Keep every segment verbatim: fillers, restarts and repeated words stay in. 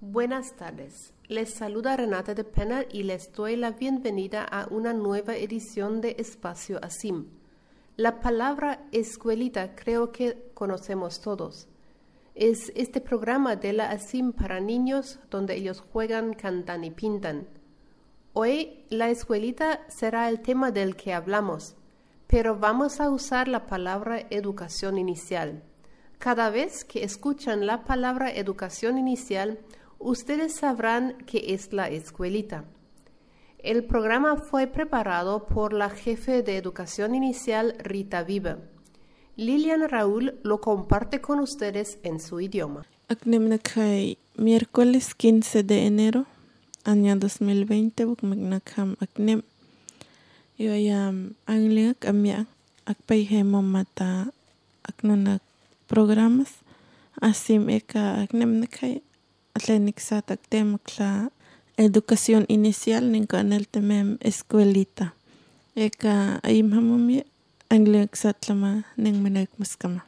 Buenas tardes, les saluda Renata de Penner y les doy la bienvenida a una nueva edición de Espacio ASIM. La palabra escuelita creo que conocemos todos. Es este programa de la ASIM para niños donde ellos juegan, cantan y pintan. Hoy la escuelita será el tema del que hablamos, pero vamos a usar la palabra educación inicial. Cada vez que escuchan la palabra educación inicial, ustedes sabrán qué es la escuelita. El programa fue preparado por la jefe de educación inicial Rita Vive. Lilian Raúl lo comparte con ustedes en su idioma. Aknemnakai, miércoles quince de enero, año dos mil veinte, bukmagnakam aknem. Yoyam angliak amya akpaihemo mata aknunak programas. Asim eka aknemnakai. Atlenik sa taktemakla educación inicial ninka anel temem escuelita. Eka ayim hamumi angliak sa tlama ning menek maskama.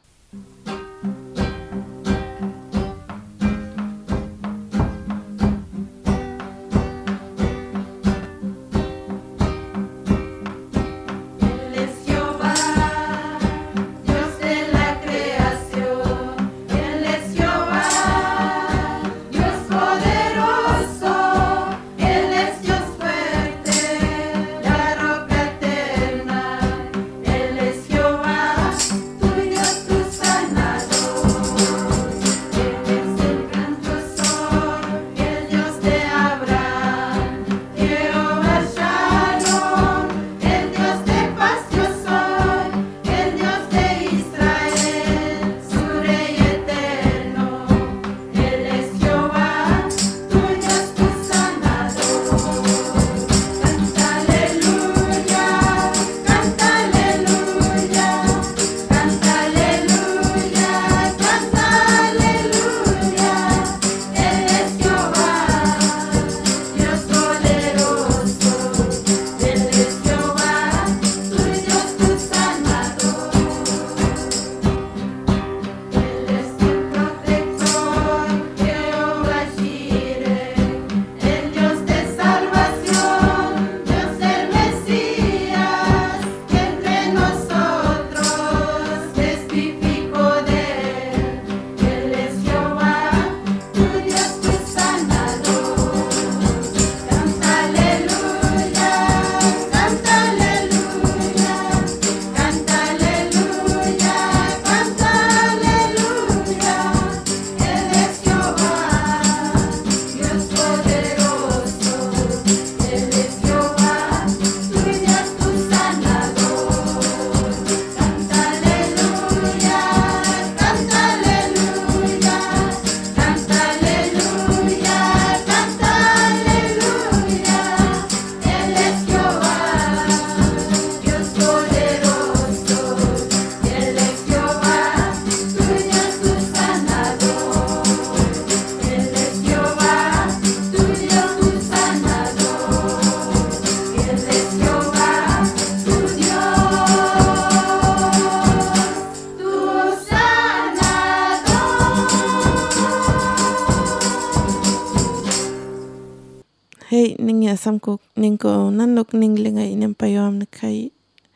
Hey, niña samko ninko nanok ninglinga inampayom na kay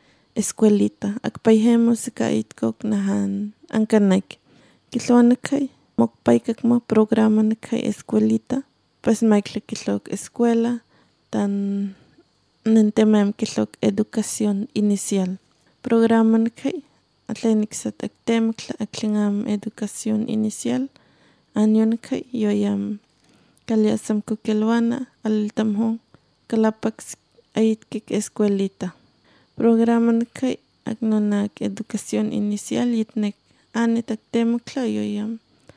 eskwelita. Akpayhemo sa kaitkok nahan ang kanak. Kislo na kay mokpay kak mo programa na kay eskwelita. Pas maikla kislok eskwela tan nantemem kislok edukasyon inicial. Programa na kay atlenik sa taktemakla aklingam edukasyon inicial. Anyo na kay yoyam kalya samko kelwana altamhong kalapak ayit kik eskwelita. Programa na kay agnonak edukasyon inicial yitnek anit aktemakla yoyam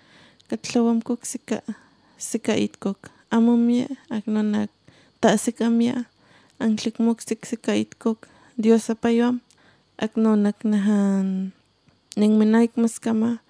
katlawam kok sika sika itkok amumya agnonak taasikamya ang klikmok sik sika itkok Dios apayom agnonak nahan ning menaik maskama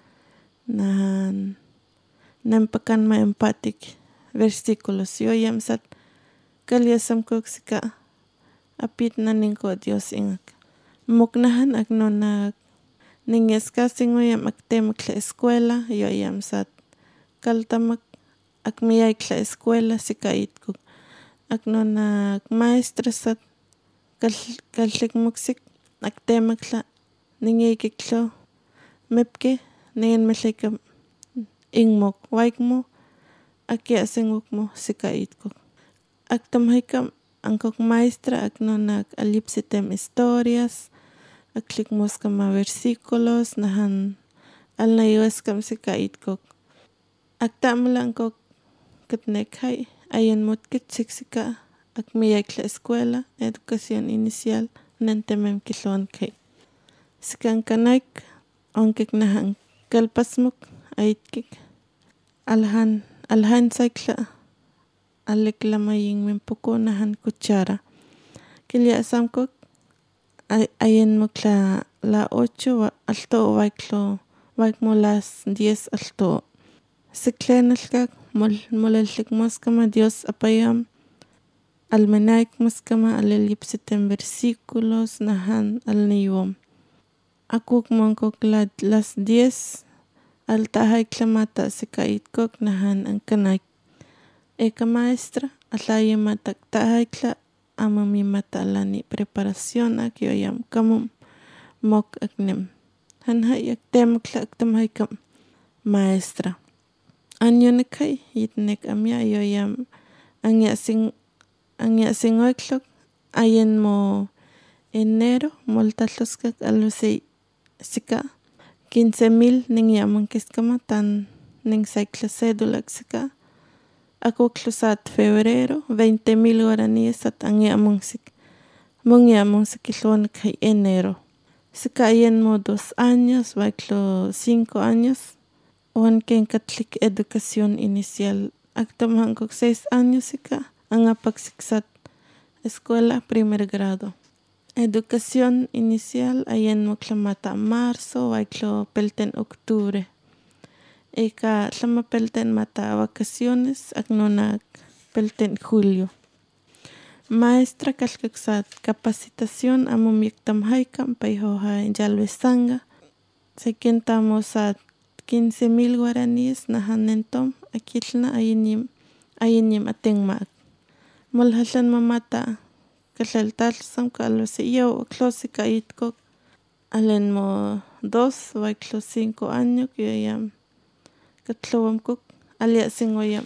nahan nampakan ma empatik versículos yoyam sat kalyasam kok sika apit na ningko Dios ingak muknahan agnonak ninges kasing oyam aktemak la eskwela yoyam sat kaltamak ak miyaykla escuela sikaitkuk ak nona maestra sat kallikmuksik ak temakla ningiykiklo mepke ningen metlika ingmok waikmo ak yasingukmo sikaitkuk ak tamhaykam angkok maestra ak nona alipsitem historias ak klikmuskama versículos nahan alnayueskam sikaitkuk ak tamla angkok katnekhay ayen motkit siksika ak miyaykla escuela educación inicial nentemem kilhuankay sikankanak onkik nahan kalpasmuk aitkik alhan alhan saykla aliklamayin mempoko nahan kuchara kilyasamkok ayen mukla la ocho alto waiklo waikmo las diez alto siklenalkak mol molallikmoskama Dios apayam almenaykmoskama alelipsitem versículos nahan alniyom akuk monkok la las diez altahayklamata sikaitkok nahan angkanak eka maestra atlayamatak tahaykla amamimata alani preparación ak yoyam kamum mok aknem hanhay ak temakla ak tamhaykam maestra anyonakay yitnek amya yoyam angya sing angya singoyklok ayen mo enero moltaloskak alosey sika quince mil ning yamankiskama tan ning saykla cédula sika akuklusat febrero veinte mil guaraníes at angyamungsik mungyamungsik kilhuankay enero sika ayen mo dos años waiklo cinco años wanken katlik educación inicial aktamhankok seis años sika angapaksiksat escuela primer grado educación inicial ayen mo klamata marzo waiklo pelten octubre eka tlama pelten mata vacaciones ak nonak pelten julio maestra kalkaksat capacitación amumik tamhaykam payhoha Yalvesanga sekentamos at quince mil guaraníes nahan nentom akilna ayenim ayenim atengmaak molhallan mamata kallaltalsam kalose yaw klosika itkok alen mo dos waiklo cinco años yoyam katlowamkok alia singoyam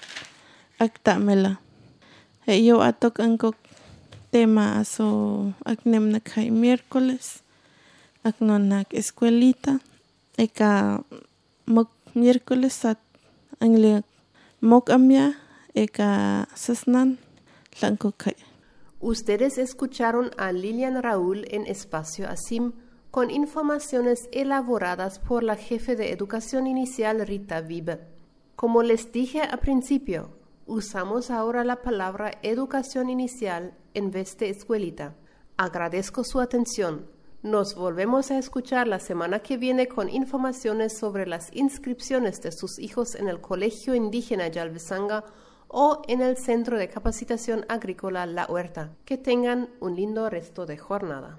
aktamela yo atok angkok tema aso aknem nakhay miércoles ak nonak escuelita eka mok miércoles at angli mok amya eka sasnan lankokay. Ustedes escucharon a Lilian Raúl en Espacio ASIM con informaciones elaboradas por la jefe de Educación Inicial Rita Vibe. Como les dije al principio, usamos ahora la palabra educación inicial en vez de escuelita. Agradezco su atención. Nos volvemos a escuchar la semana que viene con informaciones sobre las inscripciones de sus hijos en el Colegio Indígena Yalvesanga o en el Centro de Capacitación Agrícola La Huerta. Que tengan un lindo resto de jornada.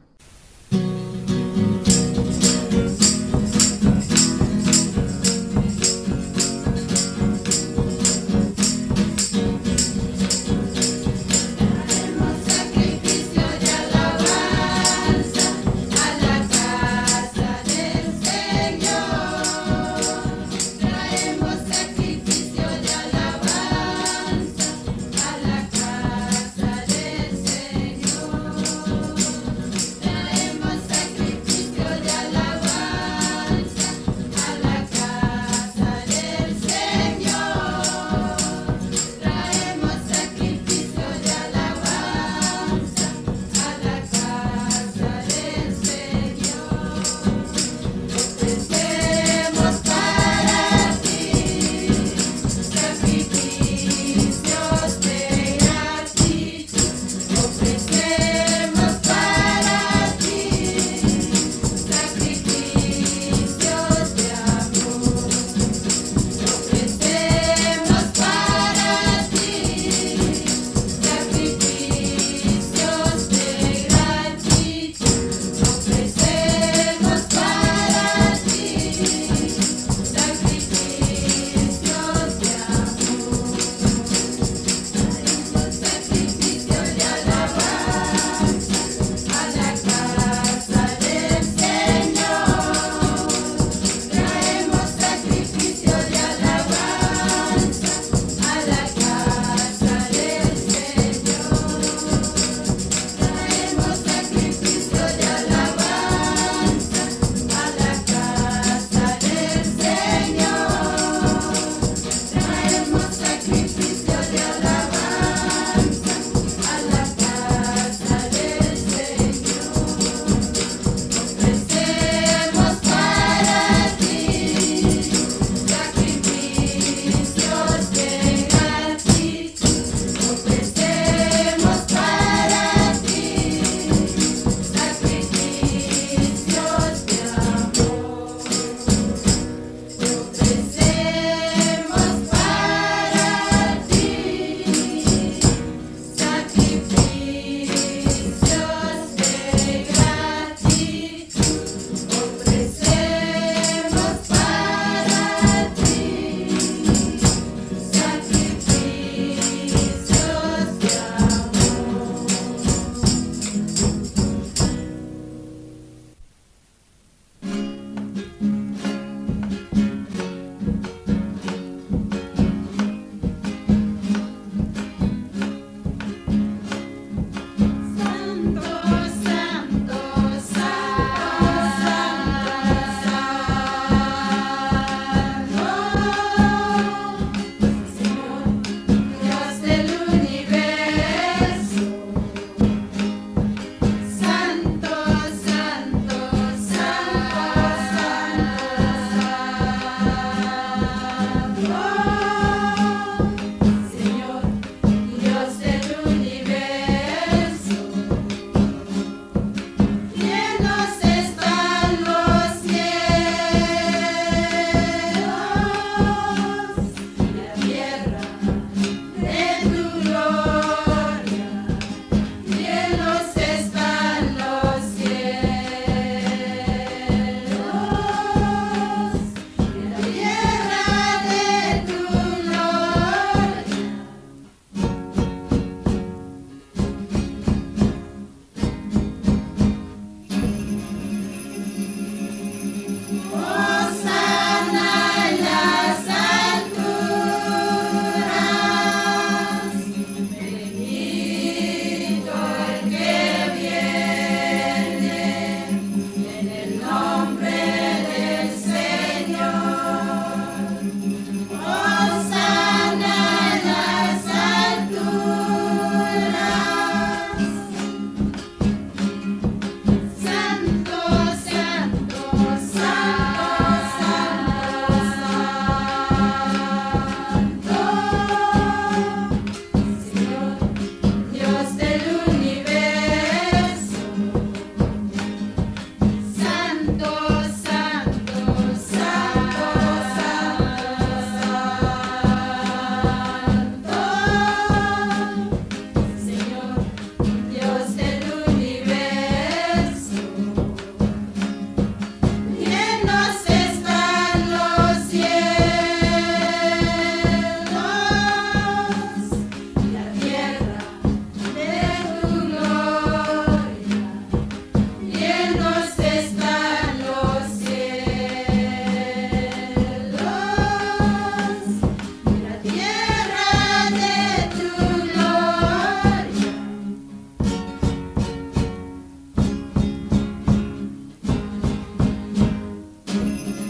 Amen.